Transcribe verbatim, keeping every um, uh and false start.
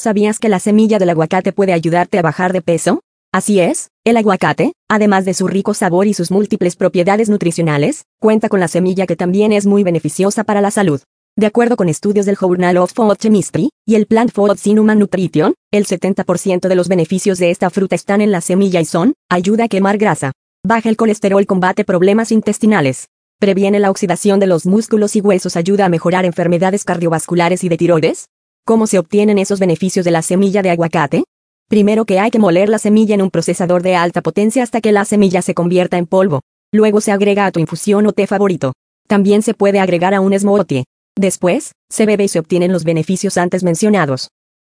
¿Sabías que la semilla del aguacate puede ayudarte a bajar de peso? Así es, el aguacate, además de su rico sabor y sus múltiples propiedades nutricionales, cuenta con la semilla que también es muy beneficiosa para la salud. De acuerdo con estudios del Journal of Food Chemistry y el Plant Foods in Human Nutrition, el setenta por ciento de los beneficios de esta fruta están en la semilla y son: ayuda a quemar grasa, baja el colesterol, combate problemas intestinales, previene la oxidación de los músculos y huesos, ayuda a mejorar enfermedades cardiovasculares y de tiroides. ¿Cómo se obtienen esos beneficios de la semilla de aguacate? Primero que hay que moler la semilla en un procesador de alta potencia hasta que la semilla se convierta en polvo. Luego se agrega a tu infusión o té favorito. También se puede agregar a un smoothie. Después, se bebe y se obtienen los beneficios antes mencionados.